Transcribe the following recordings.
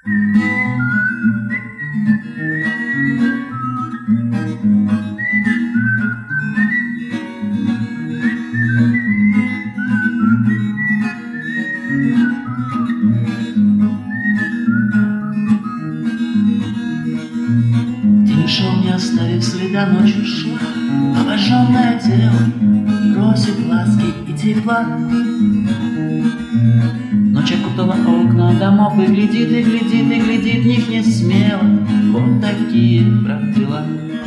День шел, не оставив следа, ночь ушла. Обожженное тело просит ласки и тепла. Ночь окутала окна домов и глядит, и глядит, и глядит в них не смело. Вот такие, брат, дела.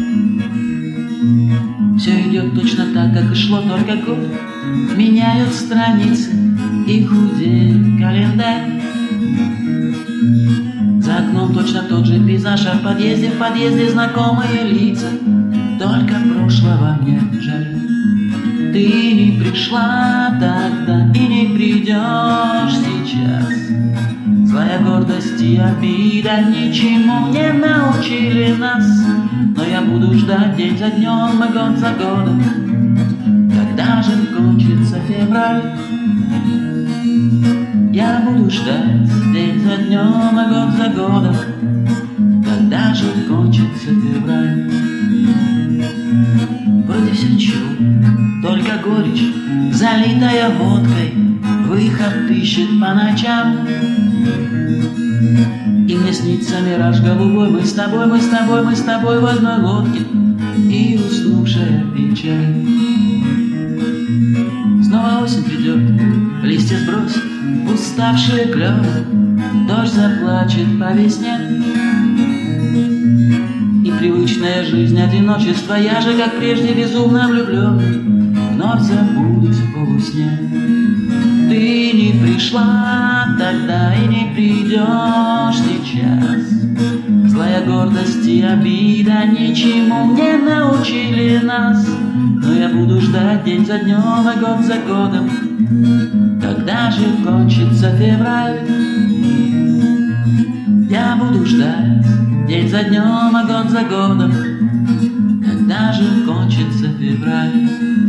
Все идет точно так, как и шло, только год. Меняют страницы и худеет календарь. За окном точно тот же пейзаж, а в подъезде знакомые лица. Только прошлого мне жаль. Ты не пришла тогда и не придешь сейчас. Злая гордость и обида ничему не научили нас. Но я буду ждать день за днем и год за годом. Когда же кончится февраль? Я буду ждать день за днем и год за годом. Когда же кончится февраль? Вроде все ничего, только горечь, залитая водкой, выход ищет по ночам. И мне снится мираж голубой, мы с тобой, мы с тобой, мы с тобой в одной лодке, и уснувшая печаль. Снова осень придет, листья сбросит уставшие клёвы, дождь заплачет по весне. И привычная жизнь одиночества, я же, как прежде, безумно влюблен, вновь забудусь в полусне. Ты не пришла тогда и не придешь сейчас. Злая гордость и обида ничему не научили нас. Но я буду ждать день за днем и год за годом. Когда же кончится февраль? Я буду ждать день за днем и год за годом. Когда же кончится февраль?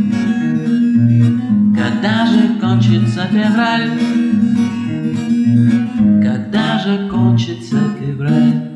Когда же кончится февраль? Когда же кончится февраль?